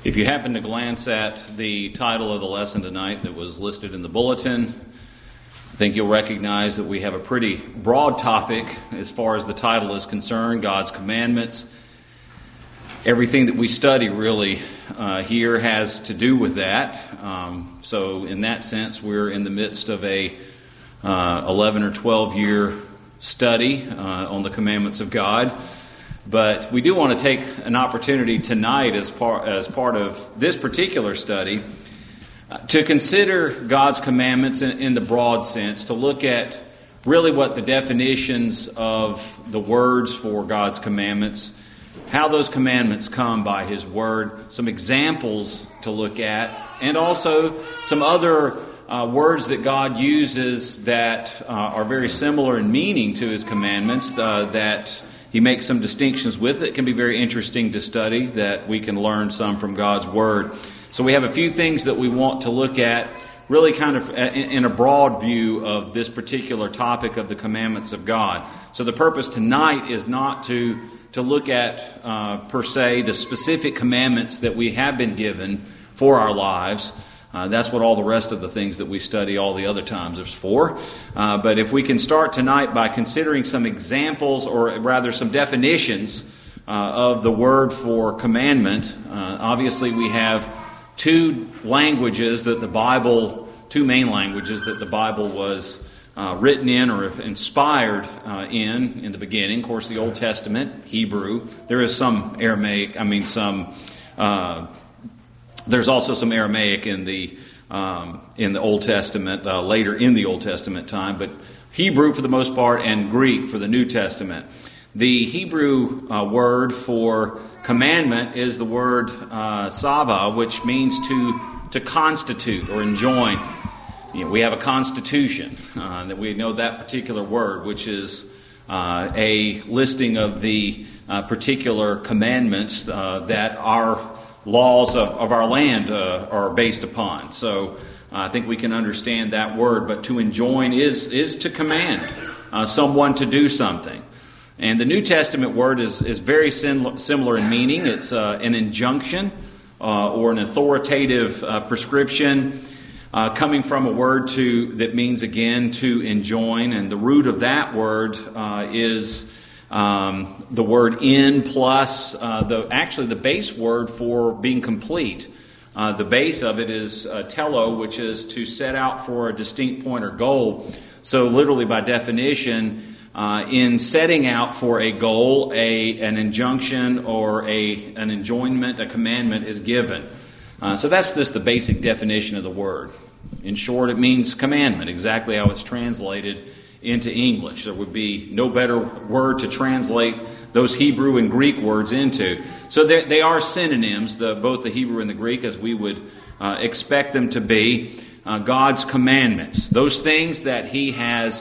If you happen to glance at the title of the lesson tonight that was listed in the bulletin, I think you'll recognize that we have a pretty broad topic as far as the title is concerned, God's commandments. Everything that we study really here has to do with that. So in that sense, we're in the midst of a 11 or 12 year study on the commandments of God. But we do want to take an opportunity tonight as part of this particular study to consider God's commandments in the broad sense, to look at really what the definitions of the words for God's commandments, how those commandments come by His Word, some examples to look at, and also some other words that God uses that are very similar in meaning to His commandments that He makes some distinctions with. It can be very interesting to study, that we can learn some from God's Word. So we have a few things that we want to look at, really kind of in a broad view of this particular topic of the commandments of God. So the purpose tonight is not to look at, per se, the specific commandments that we have been given for our lives. That's what all the rest of the things that we study all the other times is for. But if we can start tonight by considering some examples, or rather some definitions of the word for commandment. Obviously we have two main languages that the Bible was written in or inspired in the beginning. Of course, the Old Testament, Hebrew. There is some Aramaic, there's also some Aramaic in the Old Testament, later in the Old Testament time, but Hebrew for the most part and Greek for the New Testament. The Hebrew word for commandment is the word sava, which means to constitute or enjoin. We have a constitution, that we know that particular word, which is a listing of the particular commandments that our laws of our land are based upon. So I think we can understand that word. But to enjoin is to command someone to do something. And the New Testament word is very similar in meaning. It's an injunction or an authoritative prescription coming from a word that means again to enjoin. And the root of that word is the word in plus the base word for being complete. The base of it is tello, which is to set out for a distinct point or goal. So literally by definition, in setting out for a goal, an injunction or an enjoinment, a commandment is given. So that's just the basic definition of the word. In short, it means commandment, exactly how it's translated into English. There would be no better word to translate those Hebrew and Greek words into. So they are synonyms, both the Hebrew and the Greek, as we would expect them to be. God's commandments, those things that He has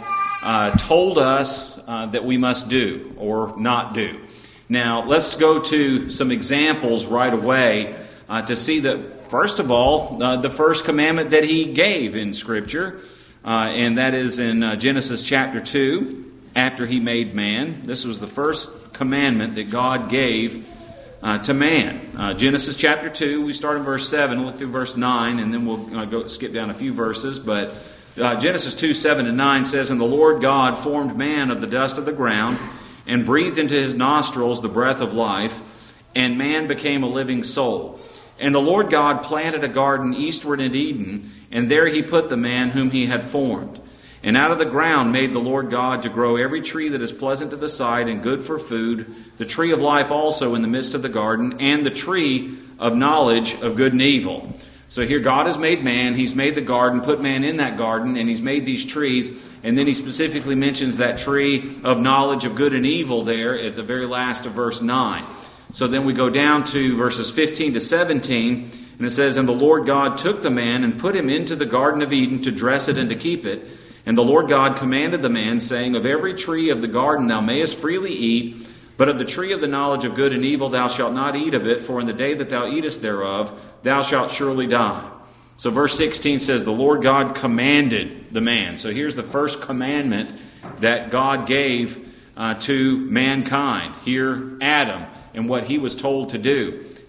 told us that we must do or not do. Now, let's go to some examples right away to see that, first of all, the first commandment that He gave in Scripture, and that is in Genesis chapter 2, after He made man. This was the first commandment that God gave to man. Genesis chapter 2, we start in verse 7, look through verse 9, and then we'll skip down a few verses. But Genesis 2, 7 and 9 says, "And the Lord God formed man of the dust of the ground, and breathed into his nostrils the breath of life, and man became a living soul. And the Lord God planted a garden eastward in Eden, and there He put the man whom He had formed. And out of the ground made the Lord God to grow every tree that is pleasant to the sight and good for food, the tree of life also in the midst of the garden, and the tree of knowledge of good and evil." So here God has made man, He's made the garden, put man in that garden, and He's made these trees, and then He specifically mentions that tree of knowledge of good and evil there at the very last of verse 9. So then we go down to verses 15 to 17, and it says, "And the Lord God took the man and put him into the Garden of Eden to dress it and to keep it. And the Lord God commanded the man, saying, Of every tree of the garden thou mayest freely eat, but of the tree of the knowledge of good and evil thou shalt not eat of it, for in the day that thou eatest thereof thou shalt surely die." So verse 16 says, the Lord God commanded the man. So here's the first commandment that God gave to mankind. Here, Adam, and what he was told to do. It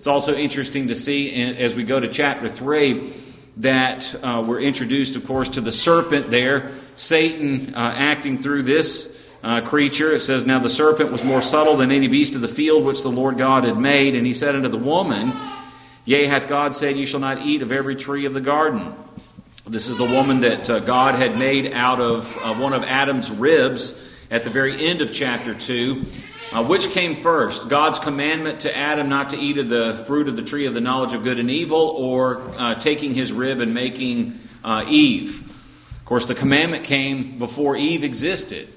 It's also interesting to see as we go to chapter 3 that we're introduced, of course, to the serpent there, Satan acting through this creature. It says, "Now the serpent was more subtle than any beast of the field which the Lord God had made. And he said unto the woman, Yea, hath God said, Ye shall not eat of every tree of the garden." This is the woman that God had made out of one of Adam's ribs at the very end of chapter 2. Which came first? God's commandment to Adam not to eat of the fruit of the tree of the knowledge of good and evil, or taking his rib and making Eve? Of course, the commandment came before Eve existed.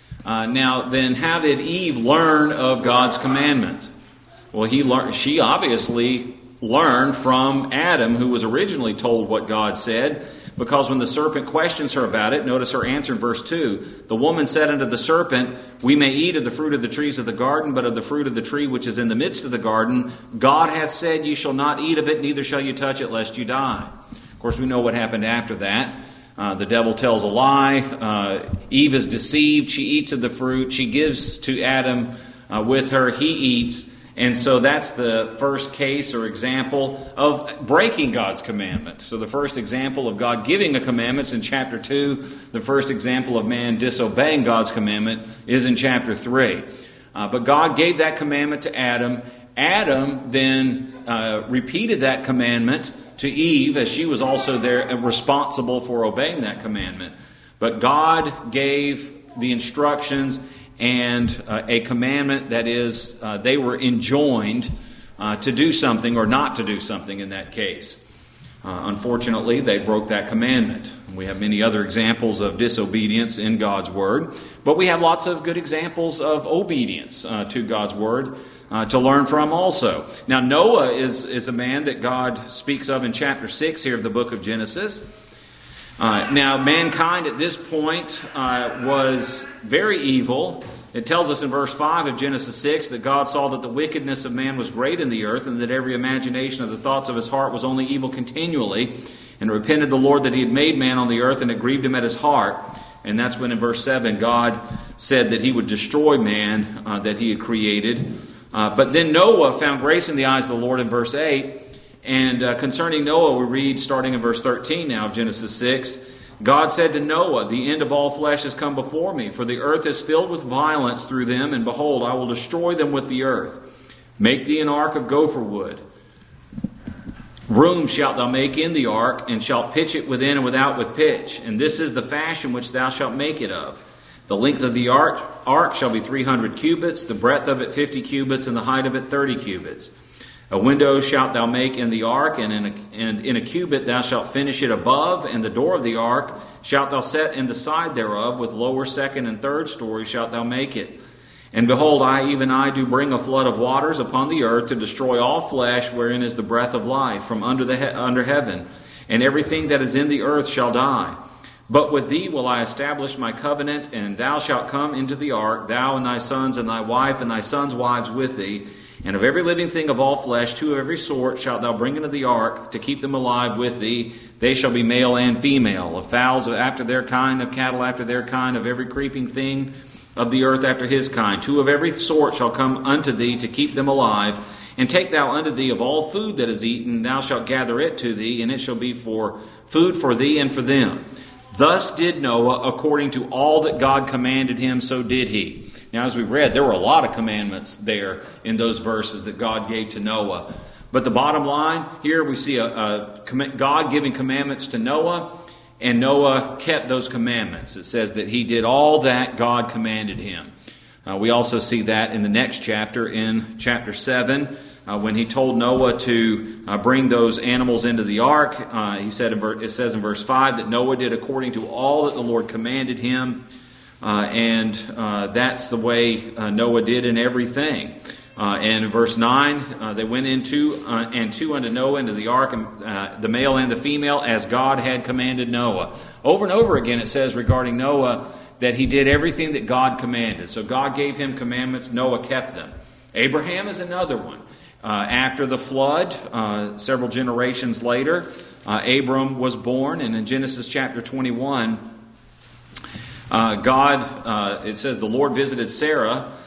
Now, then, how did Eve learn of God's commandment? Well, she obviously learned from Adam, who was originally told what God said, because when the serpent questions her about it, notice her answer in verse 2. "The woman said unto the serpent, We may eat of the fruit of the trees of the garden, but of the fruit of the tree which is in the midst of the garden, God hath said, Ye shall not eat of it, neither shall you touch it, lest you die." Of course, we know what happened after that. The devil tells a lie. Eve is deceived. She eats of the fruit. She gives to Adam with her. He eats. And so that's the first case or example of breaking God's commandment. So the first example of God giving a commandment is in chapter 2. The first example of man disobeying God's commandment is in chapter 3. But God gave that commandment to Adam. Adam then repeated that commandment to Eve, as she was also there responsible for obeying that commandment. But God gave the instructions and a commandment that is, they were enjoined to do something or not to do something in that case. Unfortunately, they broke that commandment. We have many other examples of disobedience in God's Word, but we have lots of good examples of obedience to God's Word to learn from also. Now, Noah is a man that God speaks of in chapter 6 here of the book of Genesis. Now, mankind at this point was very evil. It tells us in verse 5 of Genesis 6 that God saw that the wickedness of man was great in the earth, and that every imagination of the thoughts of his heart was only evil continually, and repented the Lord that he had made man on the earth, and it grieved him at his heart. And that's when in verse 7 God said that he would destroy man that he had created. But then Noah found grace in the eyes of the Lord in verse 8. And concerning Noah, we read, starting in verse 13 now of Genesis 6, God said to Noah, "The end of all flesh has come before me, for the earth is filled with violence through them, and behold, I will destroy them with the earth. Make thee an ark of gopher wood. Room shalt thou make in the ark, and shalt pitch it within and without with pitch. And this is the fashion which thou shalt make it of. The length of the ark shall be 300 cubits, the breadth of it 50 cubits, and the height of it 30 cubits. A window shalt thou make in the ark, and in a cubit thou shalt finish it above, and the door of the ark shalt thou set in the side thereof, with lower, second, and third story shalt thou make it. And behold, even I do bring a flood of waters upon the earth to destroy all flesh, wherein is the breath of life from under heaven, and everything that is in the earth shall die. But with thee will I establish my covenant, and thou shalt come into the ark, thou and thy sons and thy wife and thy sons' wives with thee. And of every living thing of all flesh, 2 of every sort shalt thou bring into the ark, to keep them alive with thee. They shall be male and female, of fowls after their kind, of cattle after their kind, of every creeping thing of the earth after his kind. 2 of every sort shall come unto thee, to keep them alive. And take thou unto thee of all food that is eaten, thou shalt gather it to thee, and it shall be for food for thee and for them. Thus did Noah, according to all that God commanded him, so did he." Now, as we read, there were a lot of commandments there in those verses that God gave to Noah. But the bottom line, here we see God giving commandments to Noah, and Noah kept those commandments. It says that he did all that God commanded him. We also see that in the next chapter, in chapter 7, when he told Noah to bring those animals into the ark. It says in verse 5 that Noah did according to all that the Lord commanded him. And that's the way Noah did in everything. And in verse 9, they went into unto Noah into the ark, the male and the female, as God had commanded Noah. Over and over again it says regarding Noah that he did everything that God commanded. So God gave him commandments, Noah kept them. Abraham is another one. After the flood, several generations later, Abram was born, and in Genesis chapter 21, it says the Lord visited Sarah,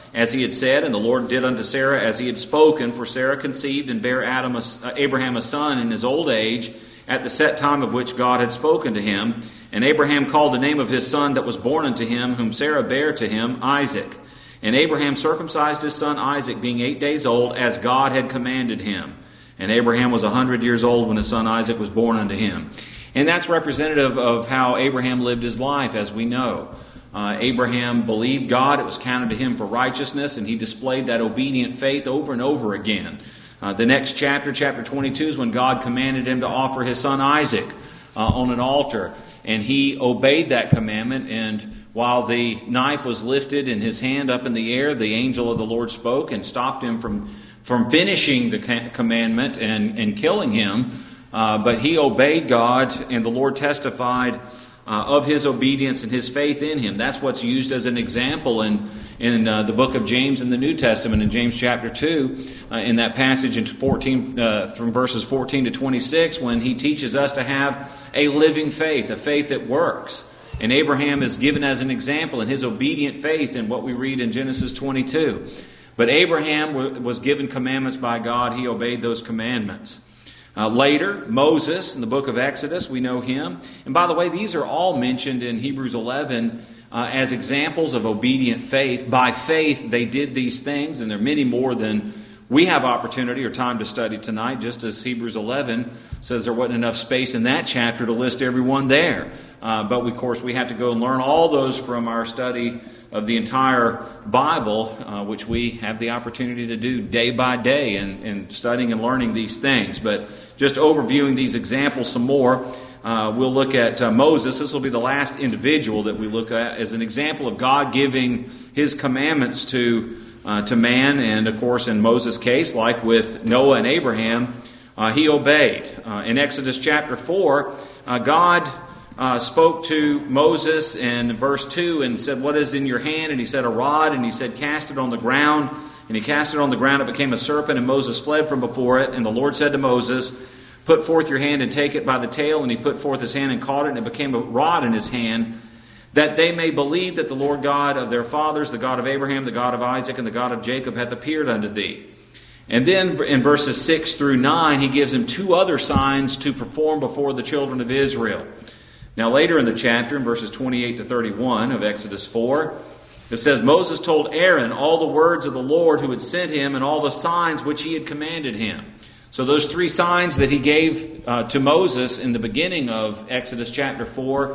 as he had said, and the Lord did unto Sarah as he had spoken. For Sarah conceived and bare Abraham a son in his old age, at the set time of which God had spoken to him. And Abraham called the name of his son that was born unto him, whom Sarah bare to him, Isaac. And Abraham circumcised his son Isaac, being 8 days old, as God had commanded him. And Abraham was 100 years old when his son Isaac was born unto him. And that's representative of how Abraham lived his life, as we know. Abraham believed God, it was counted to him for righteousness, and he displayed that obedient faith over and over again. The next chapter, chapter 22, is when God commanded him to offer his son Isaac on an altar. And he obeyed that commandment, and while the knife was lifted in his hand up in the air, the angel of the Lord spoke and stopped him from finishing the commandment and killing him. But he obeyed God, and the Lord testified of his obedience and his faith in him. That's what's used as an example in the book of James in the New Testament, in James chapter 2, in that passage in 14, from verses 14 to 26, when he teaches us to have a living faith, a faith that works. And Abraham is given as an example in his obedient faith in what we read in Genesis 22. But Abraham was given commandments by God. He obeyed those commandments. Later, Moses, in the book of Exodus, we know him. And by the way, these are all mentioned in Hebrews 11 as examples of obedient faith. By faith, they did these things, and there are many more than we have opportunity or time to study tonight, just as Hebrews 11 says there wasn't enough space in that chapter to list everyone there. But of course, we have to go and learn all those from our study of the entire Bible, which we have the opportunity to do day by day in studying and learning these things. But just overviewing these examples some more, we'll look at Moses. This will be the last individual that we look at as an example of God giving his commandments to man. And of course, in Moses' case, like with Noah and Abraham, he obeyed. In Exodus chapter 4, God spoke to Moses in verse 2 and said, "What is in your hand?" And he said, "A rod." And he said, "Cast it on the ground." And he cast it on the ground. It became a serpent, and Moses fled from before it. And the Lord said to Moses, "Put forth your hand and take it by the tail." And he put forth his hand and caught it, and it became a rod in his hand, that they may believe that the Lord God of their fathers, the God of Abraham, the God of Isaac, and the God of Jacob hath appeared unto thee. And then in verses 6 through 9, he gives them two other signs to perform before the children of Israel. Now later in the chapter, in verses 28 to 31 of Exodus 4, it says, "Moses told Aaron all the words of the Lord who had sent him, and all the signs which he had commanded him." So those three signs that he gave to Moses in the beginning of Exodus chapter 4,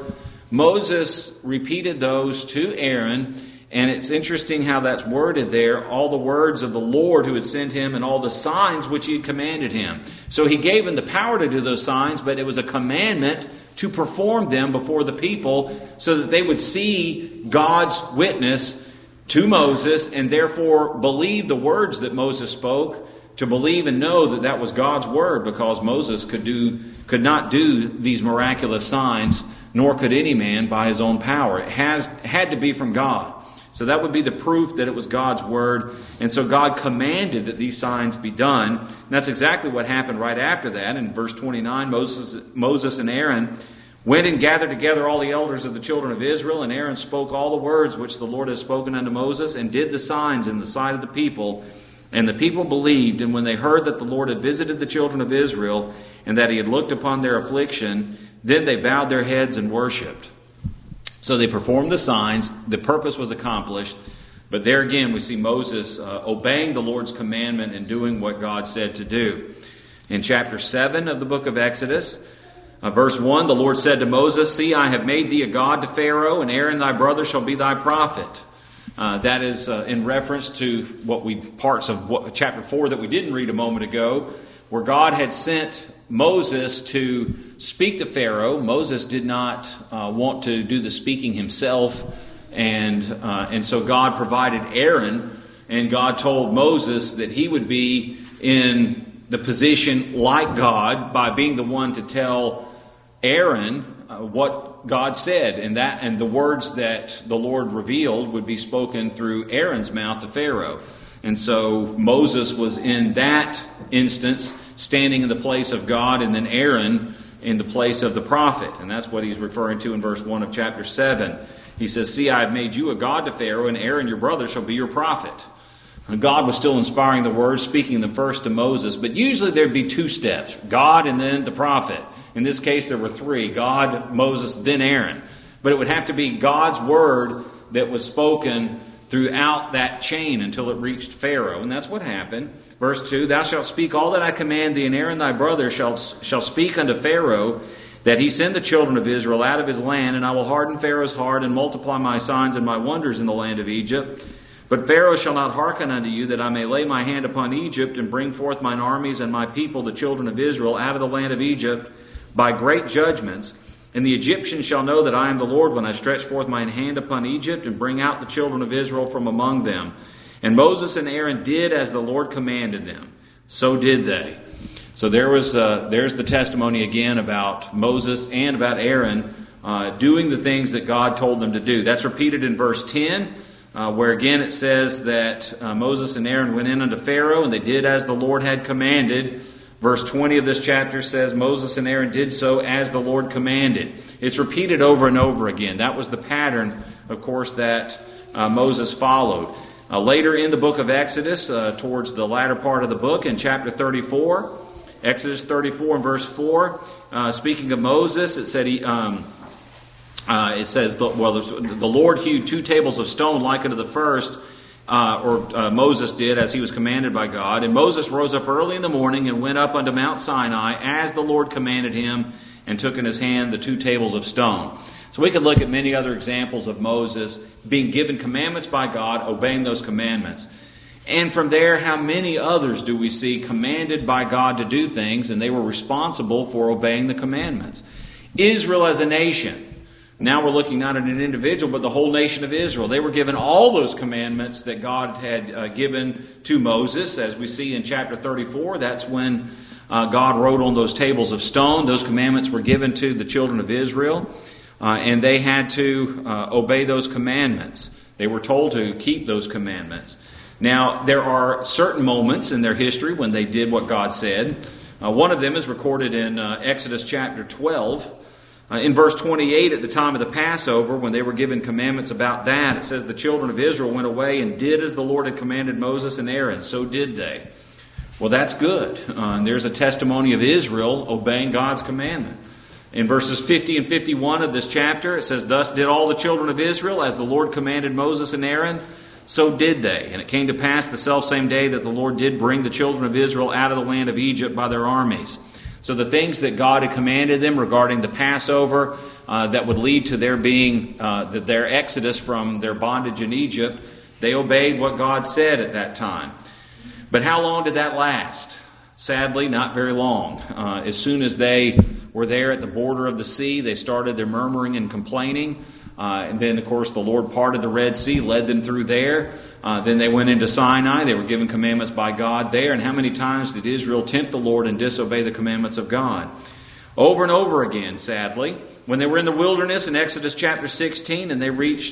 Moses repeated those to Aaron, and it's interesting how that's worded there, all the words of the Lord who had sent him and all the signs which he had commanded him. So he gave him the power to do those signs, but it was a commandment to perform them before the people so that they would see God's witness to Moses and therefore believe the words that Moses spoke, to believe and know that that was God's word, because Moses could not do these miraculous signs, nor could any man by his own power. It had to be from God. So that would be the proof that it was God's word. And so God commanded that these signs be done. And that's exactly what happened right after that. In verse 29, Moses and Aaron went and gathered together all the elders of the children of Israel. And Aaron spoke all the words which the Lord had spoken unto Moses, and did the signs in the sight of the people. And the people believed. And when they heard that the Lord had visited the children of Israel, and that he had looked upon their affliction, then they bowed their heads and worshipped. So they performed the signs. The purpose was accomplished. But there again, we see Moses obeying the Lord's commandment and doing what God said to do. In chapter 7 of the book of Exodus, verse 1, the Lord said to Moses, "See, I have made thee a god to Pharaoh, and Aaron thy brother shall be thy prophet." That is in reference to parts of chapter 4 that we didn't read a moment ago, where God had sent Moses to speak to Pharaoh. Moses did not want to do the speaking himself, and so God provided Aaron, and God told Moses that he would be in the position like God by being the one to tell Aaron what God said, and the words that the Lord revealed would be spoken through Aaron's mouth to Pharaoh. And so Moses was in that instance standing in the place of God, and then Aaron in the place of the prophet. And that's what he's referring to in verse 1 of chapter 7. He says, "See, I have made you a god to Pharaoh, and Aaron your brother shall be your prophet." And God was still inspiring the words, speaking them first to Moses, but usually there'd be two steps, God and then the prophet. In this case, there were three, God, Moses, then Aaron. But it would have to be God's word that was spoken throughout that chain until it reached Pharaoh. And that's what happened. Verse 2, "Thou shalt speak all that I command thee, and Aaron thy brother shall speak unto Pharaoh, that he send the children of Israel out of his land, and I will harden Pharaoh's heart, and multiply my signs and my wonders in the land of Egypt. But Pharaoh shall not hearken unto you, that I may lay my hand upon Egypt, and bring forth mine armies and my people, the children of Israel, out of the land of Egypt, by great judgments. And the Egyptians shall know that I am the Lord, when I stretch forth mine hand upon Egypt, and bring out the children of Israel from among them. And Moses and Aaron did as the Lord commanded them. So did they." So there's the testimony again about Moses and about Aaron doing the things that God told them to do. That's repeated in verse 10. Where again it says that Moses and Aaron went in unto Pharaoh, and they did as the Lord had commanded. Verse 20 of this chapter says Moses and Aaron did so as the Lord commanded. It's repeated over and over again. That was the pattern, of course, that Moses followed. Later in the book of Exodus, towards the latter part of the book, in chapter 34, Exodus 34 and verse 4, speaking of Moses, it said it says, the Lord hewed 2 tables of stone like unto the first, Moses did as he was commanded by God. And Moses rose up early in the morning and went up unto Mount Sinai as the Lord commanded him, and took in his hand the 2 tables of stone. So we could look at many other examples of Moses being given commandments by God, obeying those commandments. And from there, how many others do we see commanded by God to do things, and they were responsible for obeying the commandments? Israel as a nation. Now we're looking not at an individual, but the whole nation of Israel. They were given all those commandments that God had given to Moses. As we see in chapter 34, that's when God wrote on those tables of stone. Those commandments were given to the children of Israel, and they had to obey those commandments. They were told to keep those commandments. Now, there are certain moments in their history when they did what God said. One of them is recorded in Exodus chapter 12. In verse 28, at the time of the Passover, when they were given commandments about that, it says, "The children of Israel went away and did as the Lord had commanded Moses and Aaron. So did they." Well, that's good. And there's a testimony of Israel obeying God's commandment. In verses 50 and 51 of this chapter, it says, "Thus did all the children of Israel as the Lord commanded Moses and Aaron. So did they. And it came to pass the selfsame day that the Lord did bring the children of Israel out of the land of Egypt by their armies." So the things that God had commanded them regarding the Passover that would lead to their exodus from their bondage in Egypt, they obeyed what God said at that time. But how long did that last? Sadly, not very long. As soon as they were there at the border of the sea, they started their murmuring and complaining. And then, of course, the Lord parted the Red Sea, led them through there. Then they went into Sinai. They were given commandments by God there. And how many times did Israel tempt the Lord and disobey the commandments of God? Over and over again, sadly. When they were in the wilderness in Exodus chapter 16, and they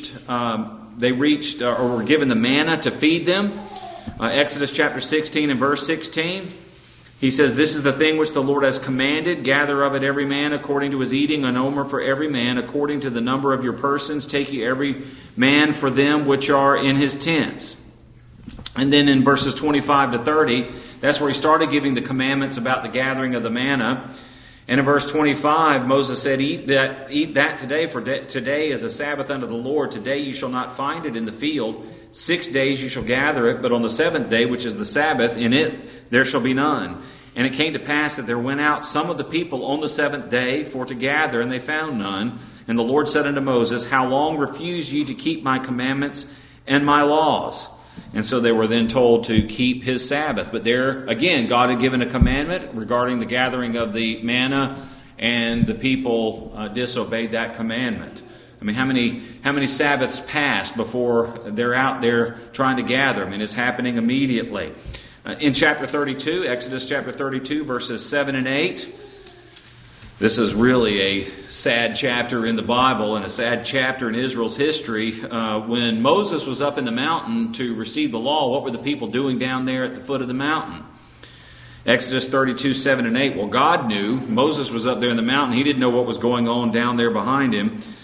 were given the manna to feed them. Exodus chapter 16 and verse 16. He says, "This is the thing which the Lord has commanded. Gather of it every man according to his eating, an omer for every man, according to the number of your persons. Take ye every man for them which are in his tents." And then in verses 25 to 30, that's where he started giving the commandments about the gathering of the manna. And in verse 25, Moses said, Eat that today, for today is a Sabbath unto the Lord. Today you shall not find it in the field. 6 days you shall gather it, but on the 7th day, which is the Sabbath, in it there shall be none. And it came to pass that there went out some of the people on the 7th day for to gather, and they found none. And the Lord said unto Moses, How long refuse ye to keep my commandments and my laws? And so they were then told to keep his Sabbath. But there, again, God had given a commandment regarding the gathering of the manna, and the people disobeyed that commandment. I mean, how many Sabbaths passed before they're out there trying to gather? I mean, it's happening immediately. In chapter 32, Exodus chapter 32, verses 7 and 8, this is really a sad chapter in the Bible and a sad chapter in Israel's history. When Moses was up in the mountain to receive the law, what were the people doing down there at the foot of the mountain? Exodus 32, 7 and 8. Well, God knew. Moses was up there in the mountain. He didn't know what was going on down there behind him.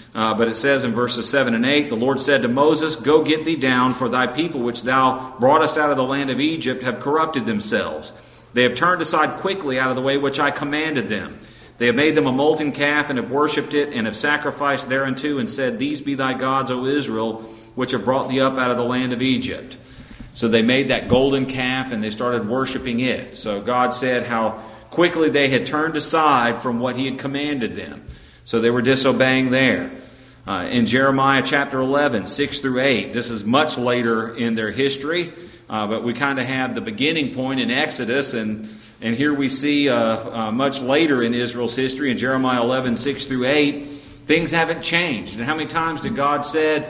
But it says in verses 7 and 8, the Lord said to Moses, "Go get thee down, for thy people which thou broughtest out of the land of Egypt have corrupted themselves. They have turned aside quickly out of the way which I commanded them. They have made them a molten calf, and have worshipped it, and have sacrificed thereunto, and said, These be thy gods, O Israel, which have brought thee up out of the land of Egypt." So they made that golden calf, and they started worshiping it. So God said how quickly they had turned aside from what He had commanded them. So they were disobeying there. In Jeremiah chapter 11, 6 through 8, this is much later in their history, but we kind of have the beginning point in Exodus, and here we see much later in Israel's history, in Jeremiah 11, 6 through 8, things haven't changed. And how many times did God say,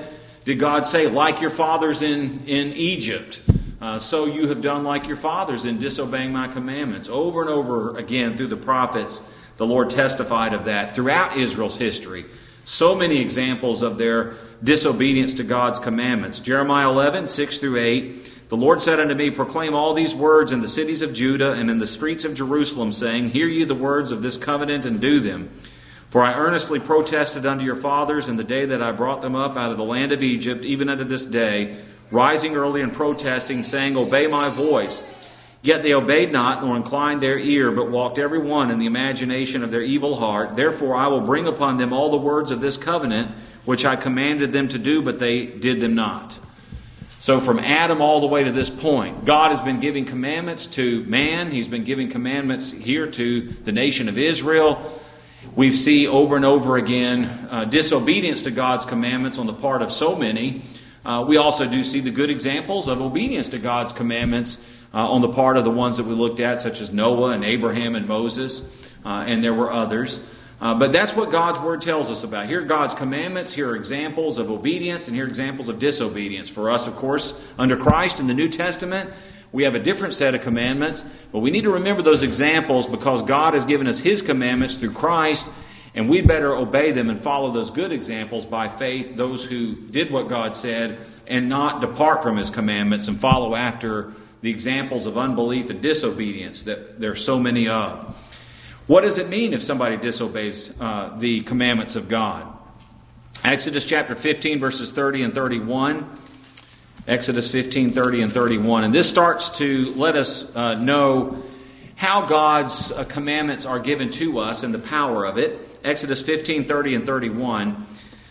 like your fathers in Egypt, so you have done like your fathers in disobeying my commandments? Over and over again through the prophets, the Lord testified of that throughout Israel's history. So many examples of their disobedience to God's commandments. Jeremiah 11, 6 through 8. The Lord said unto me, Proclaim all these words in the cities of Judah and in the streets of Jerusalem, saying, Hear ye the words of this covenant and do them. For I earnestly protested unto your fathers in the day that I brought them up out of the land of Egypt, even unto this day, rising early and protesting, saying, Obey my voice. Yet they obeyed not, nor inclined their ear, but walked every one in the imagination of their evil heart. Therefore I will bring upon them all the words of this covenant, which I commanded them to do, but they did them not. So from Adam all the way to this point, God has been giving commandments to man. He's been giving commandments here to the nation of Israel. We see over and over again disobedience to God's commandments on the part of so many. We also do see the good examples of obedience to God's commandments on the part of the ones that we looked at, such as Noah and Abraham and Moses, and there were others. But that's what God's Word tells us about. Here are God's commandments, here are examples of obedience, and here are examples of disobedience. For us, of course, under Christ in the New Testament, we have a different set of commandments, but we need to remember those examples because God has given us His commandments through Christ, and we better obey them and follow those good examples by faith, those who did what God said, and not depart from His commandments and follow after the examples of unbelief and disobedience that there are so many of. What does it mean if somebody disobeys the commandments of God? Exodus chapter 15, verses 30 and 31. Exodus 15, 30 and 31. And this starts to let us know how God's commandments are given to us and the power of it. Exodus 15, 30 and 31.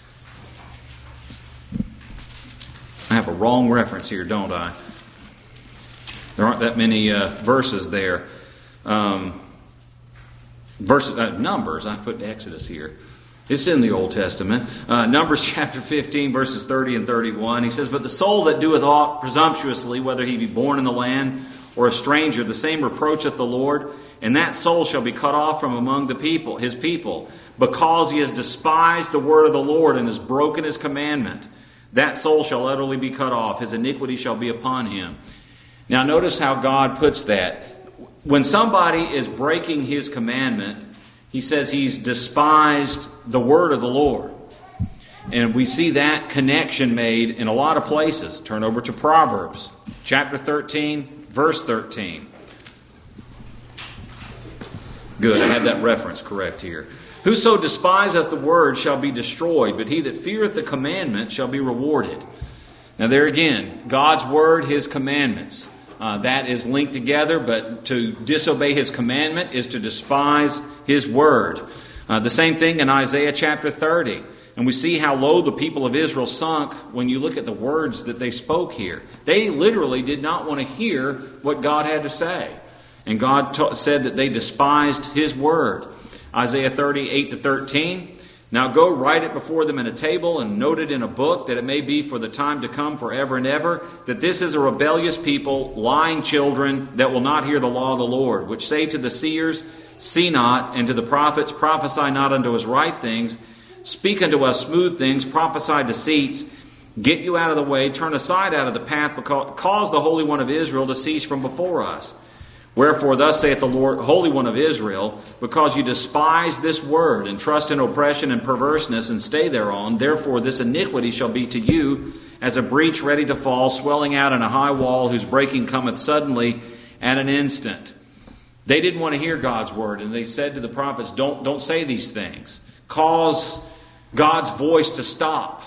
I have a wrong reference here, don't I? There aren't that many verses there. Numbers, I put Exodus here. It's in the Old Testament. Numbers chapter 15, verses 30 and 31. He says, But the soul that doeth aught presumptuously, whether he be born in the land or a stranger, the same reproacheth the Lord, and that soul shall be cut off from among the people, his people, because he has despised the word of the Lord and has broken his commandment. That soul shall utterly be cut off. His iniquity shall be upon him. Now notice how God puts that. When somebody is breaking His commandment, He says he's despised the word of the Lord. And we see that connection made in a lot of places. Turn over to Proverbs, chapter 13, verse 13. Good, I had that reference correct here. Whoso despiseth the word shall be destroyed, but he that feareth the commandment shall be rewarded. Now there again, God's word, His commandments. That is linked together, but to disobey His commandment is to despise His word. The same thing in Isaiah chapter 30. And we see how low the people of Israel sunk when you look at the words that they spoke here. They literally did not want to hear what God had to say. And God said that they despised His word. Isaiah 30, 8 to 13. Now go write it before them in a table and note it in a book, that it may be for the time to come forever and ever, that this is a rebellious people, lying children, that will not hear the law of the Lord, which say to the seers, See not, and to the prophets, Prophesy not unto us right things, speak unto us smooth things, prophesy deceits, get you out of the way, turn aside out of the path, cause the Holy One of Israel to cease from before us. Wherefore, thus saith the Lord, Holy One of Israel, because you despise this word, and trust in oppression and perverseness, and stay thereon, therefore this iniquity shall be to you as a breach ready to fall, swelling out in a high wall, whose breaking cometh suddenly at an instant. They didn't want to hear God's word, and they said to the prophets, don't say these things. Cause God's voice to stop.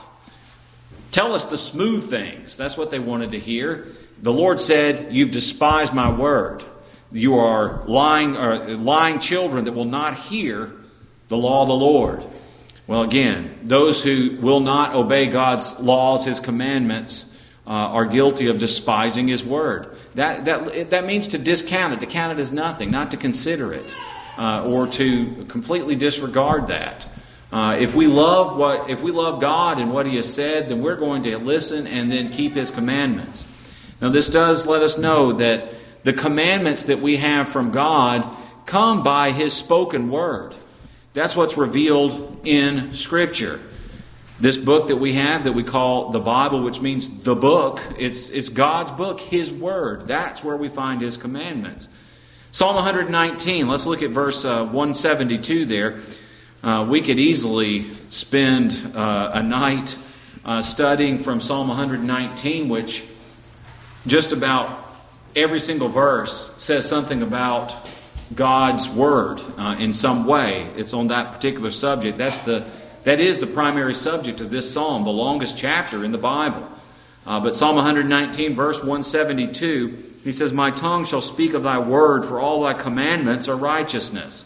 Tell us the smooth things. That's what they wanted to hear. The Lord said, you've despised my word. You are lying children that will not hear the law of the Lord. Well, again, those who will not obey God's laws, His commandments, are guilty of despising His word. That means to discount it, to count it as nothing, not to consider it, or to completely disregard that. If we love God and what He has said, then we're going to listen and then keep His commandments. Now, this does let us know that the commandments that we have from God come by His spoken word. That's what's revealed in Scripture. This book that we have that we call the Bible, which means the book, it's God's book, His word. That's where we find His commandments. Psalm 119, let's look at verse 172 there. We could easily spend a night studying from Psalm 119, which just about every single verse says something about God's word in some way. It's on that particular subject. That is the primary subject of this psalm, the longest chapter in the Bible. But Psalm 119, verse 172, he says, my tongue shall speak of thy word, for all thy commandments are righteousness.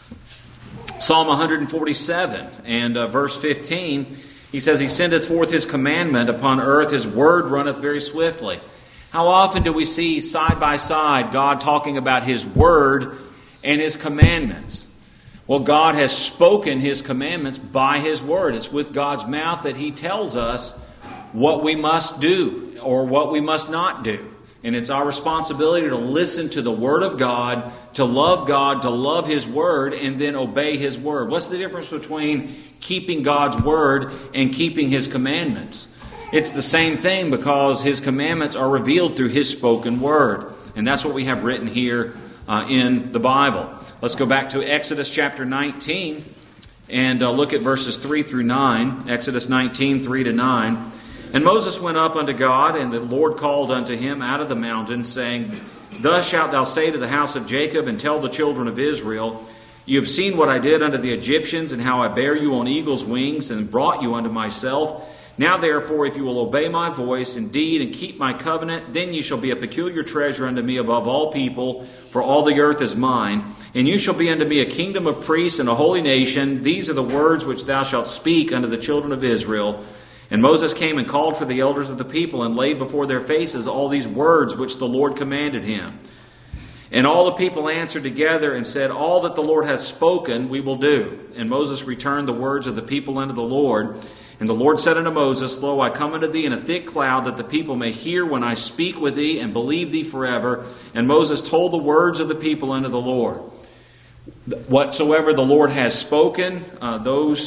Psalm 147 and verse 15, he says, he sendeth forth his commandment upon earth, his word runneth very swiftly. How often do we see side by side God talking about His word and His commandments? Well, God has spoken His commandments by His word. It's with God's mouth that He tells us what we must do or what we must not do. And it's our responsibility to listen to the Word of God, to love His Word, and then obey His Word. What's the difference between keeping God's Word and keeping His commandments? It's the same thing, because His commandments are revealed through His spoken Word. And that's what we have written here in the Bible. Let's go back to Exodus chapter 19 and look at verses 3 through 9. Exodus 19, 3 to 9. And Moses went up unto God, and the Lord called unto him out of the mountain, saying, thus shalt thou say to the house of Jacob, and tell the children of Israel, you have seen what I did unto the Egyptians, and how I bare you on eagle's wings, and brought you unto myself. Now therefore, if you will obey my voice indeed, and keep my covenant, then ye shall be a peculiar treasure unto me above all people, for all the earth is mine. And you shall be unto me a kingdom of priests and a holy nation. These are the words which thou shalt speak unto the children of Israel. And Moses came and called for the elders of the people, and laid before their faces all these words which the Lord commanded him. And all the people answered together and said, all that the Lord hath spoken we will do. And Moses returned the words of the people unto the Lord. And the Lord said unto Moses, lo, I come unto thee in a thick cloud, that the people may hear when I speak with thee, and believe thee forever. And Moses told the words of the people unto the Lord. Whatsoever the Lord has spoken, those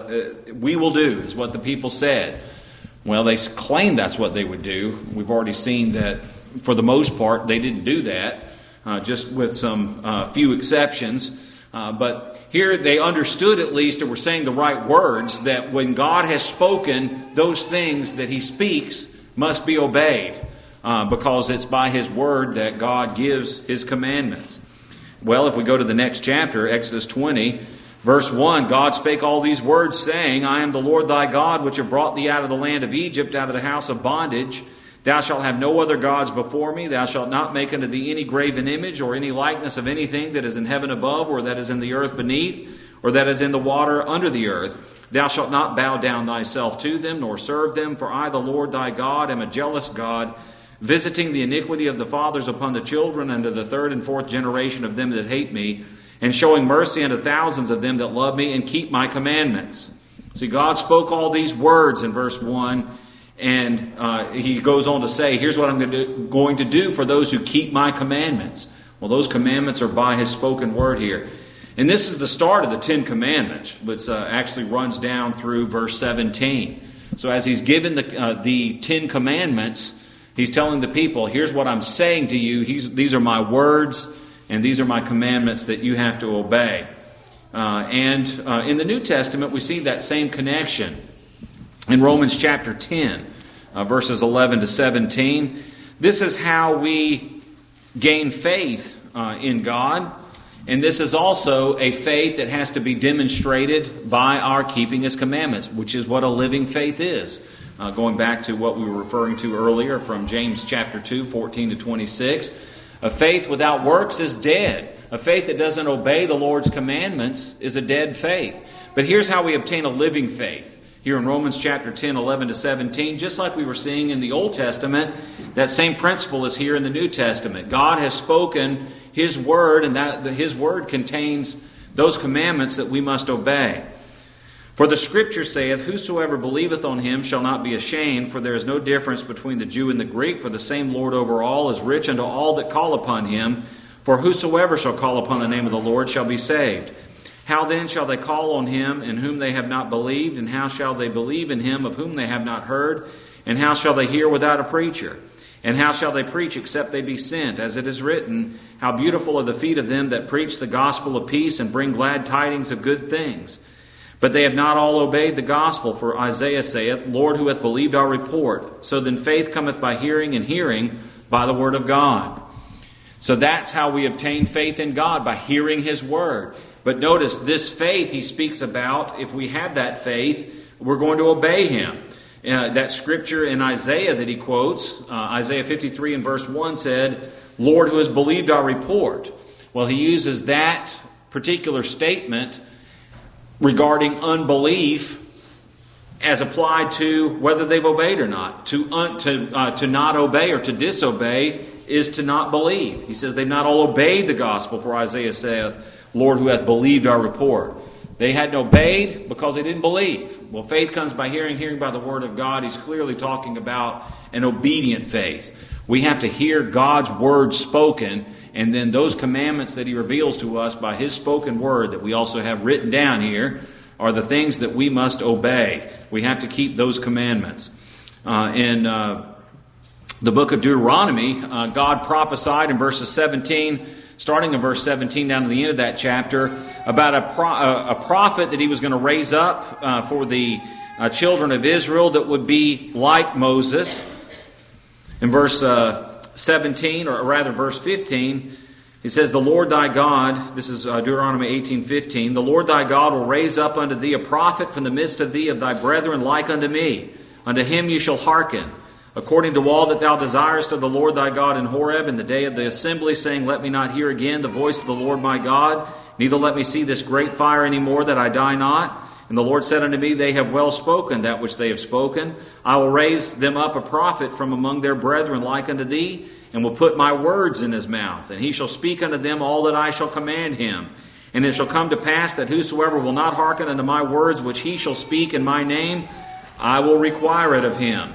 we will do, is what the people said. Well, they claimed that's what they would do. We've already seen that for the most part they didn't do that, just with some few exceptions. But here they understood, at least, and were saying the right words, that when God has spoken, those things that He speaks must be obeyed, because it's by His word that God gives His commandments. Well, if we go to the next chapter, Exodus 20, verse 1, God spake all these words, saying, I am the Lord thy God, which have brought thee out of the land of Egypt, out of the house of bondage. Thou shalt have no other gods before me. Thou shalt not make unto thee any graven image, or any likeness of anything that is in heaven above, or that is in the earth beneath, or that is in the water under the earth. Thou shalt not bow down thyself to them, nor serve them, for I, the Lord thy God, am a jealous God, visiting the iniquity of the fathers upon the children, unto the third and fourth generation of them that hate me, and showing mercy unto thousands of them that love me and keep my commandments. See, God spoke all these words in verse 1, and He goes on to say, here's what I'm going to do for those who keep my commandments. Well, those commandments are by His spoken word here. And this is the start of the Ten Commandments, which actually runs down through verse 17. So as He's given the Ten Commandments, He's telling the people, here's what I'm saying to you. These are my words, and these are my commandments that you have to obey. And in the New Testament, we see that same connection. In Romans chapter 10, verses 11 to 17, this is how we gain faith in God. And this is also a faith that has to be demonstrated by our keeping His commandments, which is what a living faith is. Going back to what we were referring to earlier from James chapter 2, 14 to 26. A faith without works is dead. A faith that doesn't obey the Lord's commandments is a dead faith. But here's how we obtain a living faith. Here in Romans chapter 10, 11 to 17, just like we were seeing in the Old Testament, that same principle is here in the New Testament. God has spoken His Word, and that His Word contains those commandments that we must obey. For the Scripture saith, Whosoever believeth on Him shall not be ashamed, for there is no difference between the Jew and the Greek, for the same Lord over all is rich unto all that call upon Him. For whosoever shall call upon the name of the Lord shall be saved. How then shall they call on Him in whom they have not believed? And how shall they believe in Him of whom they have not heard? And how shall they hear without a preacher? And how shall they preach except they be sent? As it is written, How beautiful are the feet of them that preach the gospel of peace and bring glad tidings of good things. But they have not all obeyed the gospel, for Isaiah saith, Lord, who hath believed our report? So then faith cometh by hearing, and hearing by the word of God. So that's how we obtain faith in God, by hearing His word. But notice, this faith he speaks about, if we have that faith, we're going to obey Him. That scripture in Isaiah that he quotes, Isaiah 53 and verse 1 said, Lord, who has believed our report. Well, he uses that particular statement regarding unbelief as applied to whether they've obeyed or not. To not obey or to disobey is to not believe. He says they've not all obeyed the gospel, for Isaiah saith, Lord, who hath believed our report. They hadn't obeyed because they didn't believe. Well, faith comes by hearing, hearing by the word of God. He's clearly talking about an obedient faith. We have to hear God's word spoken, and then those commandments that He reveals to us by His spoken word that we also have written down here are the things that we must obey. We have to keep those commandments. In the book of Deuteronomy, God prophesied in verses 17, starting in verse 17 down to the end of that chapter, about a prophet that He was going to raise up for the children of Israel that would be like Moses. In verse 17, or rather verse 15, it says, The Lord thy God, this is Deuteronomy 18:15, The Lord thy God will raise up unto thee a prophet from the midst of thee of thy brethren like unto me. Unto him you shall hearken, according to all that thou desirest of the Lord thy God in Horeb in the day of the assembly, saying, Let me not hear again the voice of the Lord my God, neither let me see this great fire any more, that I die not. And the Lord said unto me, They have well spoken that which they have spoken. I will raise them up a prophet from among their brethren like unto thee, and will put my words in his mouth. And he shall speak unto them all that I shall command him. And it shall come to pass that whosoever will not hearken unto my words which he shall speak in my name, I will require it of him.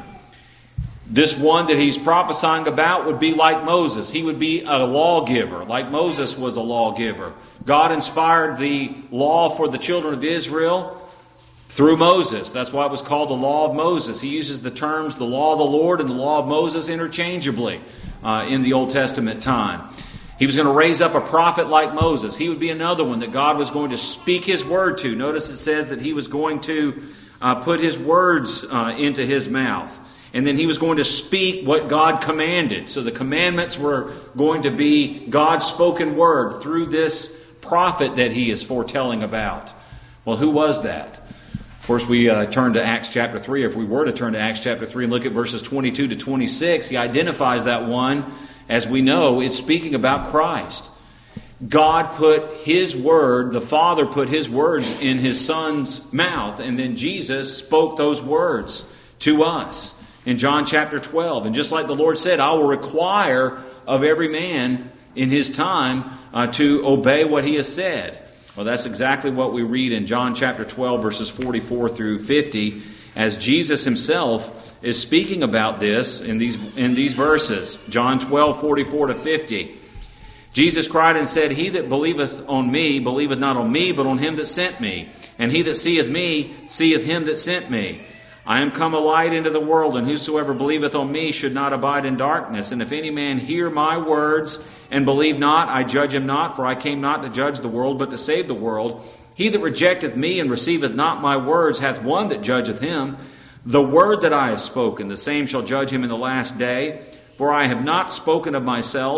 This one that he's prophesying about would be like Moses. He would be a lawgiver, like Moses was a lawgiver. God inspired the law for the children of Israel through Moses. That's why it was called the law of Moses. He uses the terms the law of the Lord and the law of Moses interchangeably in the Old Testament time. He was going to raise up a prophet like Moses. He would be another one that God was going to speak His word to. Notice it says that He was going to put His words into his mouth. And then He was going to speak what God commanded. So the commandments were going to be God's spoken word through this prophet that He is foretelling about. Well, who was that? Of course, we turn to Acts chapter 3. If we were to turn to Acts chapter 3 and look at verses 22 to 26, he identifies that one. As we know, it's speaking about Christ. God put His word, the Father put His words in His Son's mouth, and then Jesus spoke those words to us in John chapter 12. And just like the Lord said, I will require of every man in his time to obey what he has said. Well, that's exactly what we read in John chapter 12, verses 44 through 50, as Jesus Himself is speaking about this in these verses. John 12, 44 to 50. Jesus cried and said, He that believeth on me, believeth not on me, but on Him that sent me. And he that seeth me, seeth Him that sent me. I am come a light into the world, and whosoever believeth on me should not abide in darkness. And if any man hear my words and believe not, I judge him not, for I came not to judge the world, but to save the world. He that rejecteth me and receiveth not my words hath one that judgeth him. The word that I have spoken, the same shall judge him in the last day. For I have not spoken of myself,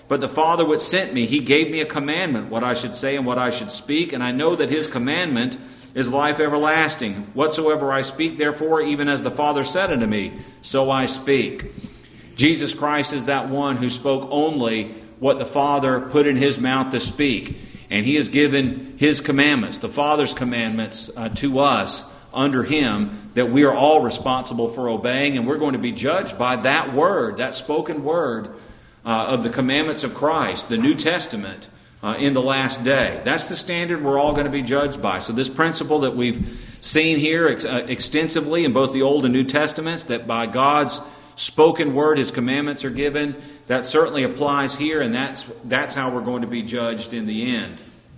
but the Father which sent me, He gave me a commandment, what I should say and what I should speak. And I know that His commandment is life everlasting. Whatsoever I speak, therefore, even as the Father said unto me, so I speak. Jesus Christ is that one who spoke only what the Father put in His mouth to speak. And He has given His commandments, the Father's commandments, to us under Him, that we are all responsible for obeying. And we're going to be judged by that word, that spoken word of the commandments of Christ, the New Testament, in the last day. That's the standard we're all going to be judged by. So this principle that we've seen here extensively in both the Old and New Testaments, that by God's spoken word His commandments are given, that certainly applies here, and that's how we're going to be judged in the end.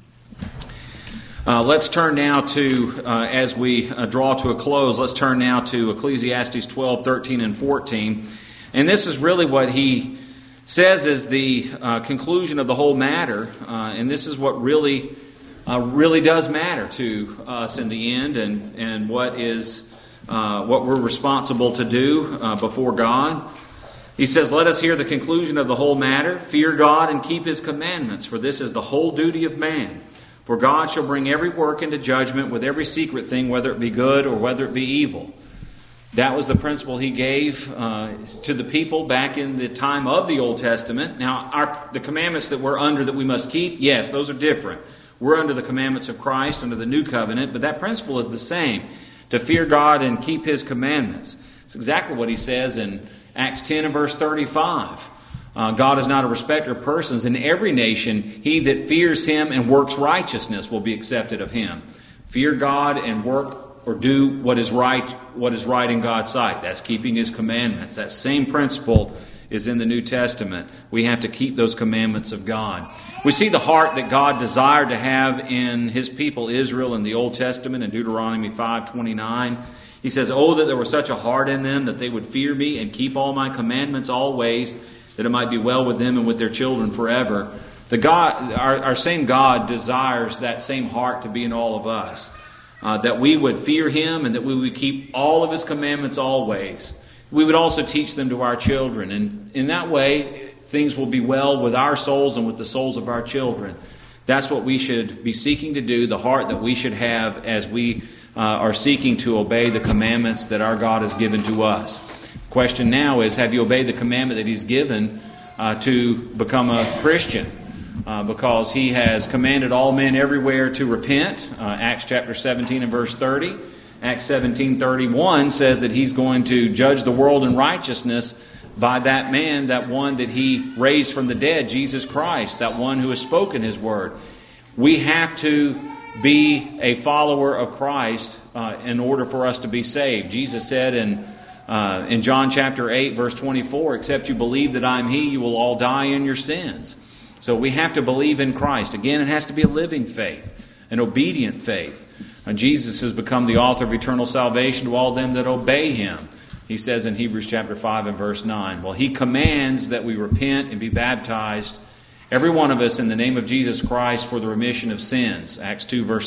Let's turn now to, as we draw to a close, let's turn now to Ecclesiastes 12, 13, and 14. And this is really what he says is the conclusion of the whole matter, and this is what really does matter to us in the end, and what we're responsible to do before God. He says, "Let us hear the conclusion of the whole matter. Fear God and keep His commandments, for this is the whole duty of man. For God shall bring every work into judgment with every secret thing, whether it be good or whether it be evil." That was the principle He gave to the people back in the time of the Old Testament. Now, the commandments that we're under that we must keep, yes, those are different. We're under the commandments of Christ, under the New Covenant, but that principle is the same, to fear God and keep His commandments. It's exactly what He says in Acts 10 and verse 35. God is not a respecter of persons. In every nation, he that fears Him and works righteousness will be accepted of Him. Fear God and work or do what is right in God's sight. That's keeping His commandments. That same principle is in the New Testament. We have to keep those commandments of God. We see the heart that God desired to have in His people Israel in the Old Testament in Deuteronomy 5:29. He says, "Oh, that there were such a heart in them that they would fear me and keep all my commandments always, that it might be well with them and with their children forever." Our same God desires that same heart to be in all of us. That we would fear Him and that we would keep all of His commandments always. We would also teach them to our children. And in that way, things will be well with our souls and with the souls of our children. That's what we should be seeking to do, the heart that we should have as we are seeking to obey the commandments that our God has given to us. The question now is, have you obeyed the commandment that He's given to become a Christian? Because He has commanded all men everywhere to repent. Acts chapter 17 and verse 30. Acts 17:31 says that He's going to judge the world in righteousness by that man, that one that He raised from the dead, Jesus Christ, that one who has spoken His word. We have to be a follower of Christ in order for us to be saved. Jesus said in John chapter 8 verse 24, "Except you believe that I am He, you will all die in your sins." So we have to believe in Christ. Again, it has to be a living faith, an obedient faith. Jesus has become the author of eternal salvation to all them that obey Him. He says in Hebrews chapter 5 and verse 9. Well, He commands that we repent and be baptized, every one of us, in the name of Jesus Christ for the remission of sins. Acts 2 verse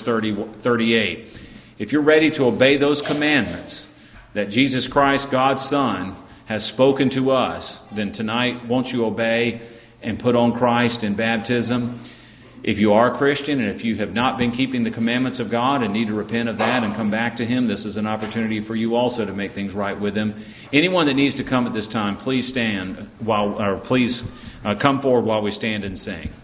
38. If you're ready to obey those commandments that Jesus Christ, God's Son, has spoken to us, then tonight won't you obey and put on Christ in baptism? If you are a Christian and if you have not been keeping the commandments of God and need to repent of that and come back to Him, this is an opportunity for you also to make things right with Him. Anyone that needs to come at this time, please come forward while we stand and sing.